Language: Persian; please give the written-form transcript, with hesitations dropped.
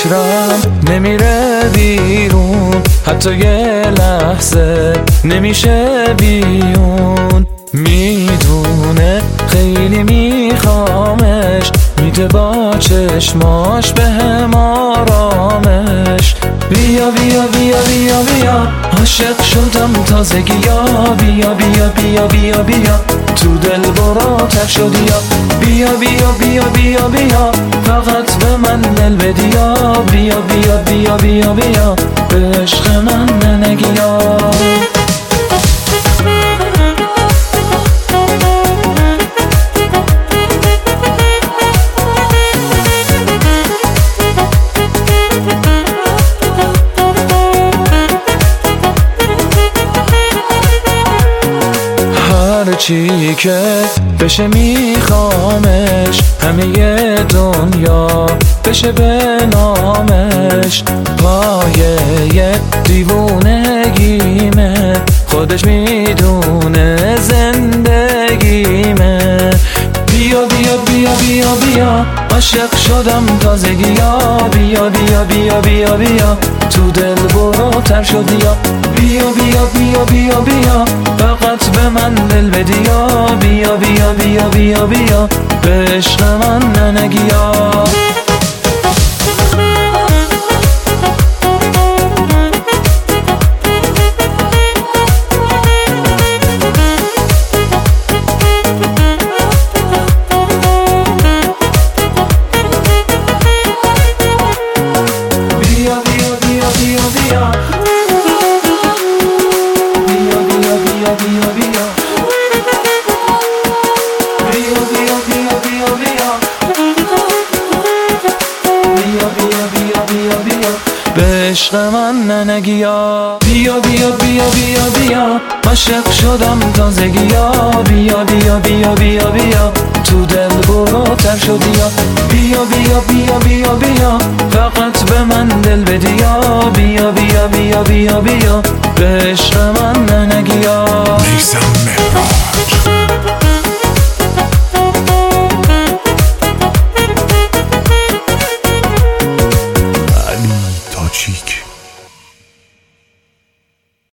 فکرم نمیره بیرون، حتی یه لحظه نمیشه بیون. میدونه خیلی میخوامش، میده با چشماش بهم آرامش. بیا بیا بیا بیا بیا، عاشق شدم تازگیا. بیا بیا بیا بیا بیا، تو دل براتر شدی یا. بیا بیا بیا بیا بیا، فقط به من دل بدیا. بیا بیا بیا بیا بیا، به عشق من ننگیا. چی که بشه میخوامش، همه دنیا بشه به نامش. پایه دیوونگیمه، خودش میدونه زندگیمه. بیا بیا بیا بیا بیا، عاشق شدم تازگیا. بیا بیا بیا بیا بیا، تو دل براتر شدی یا. بیا بیا بیا بیا بیا، فقط به من دل بدیا. بیا بیا بیا بیا بیا، به عشق من ننگیا. به عشق من ننگیا. بیا بیا بیا بیا بیا، عاشق شدم تازگیا. بیا بیا بیا بیا بیا، تو دل براتر شدی یا. بیا بیا بیا بیا بیا، فقط به من دل بدیا. بیا بیا بیا بیا بیا، به عشق من ننگیا. میثم مهران.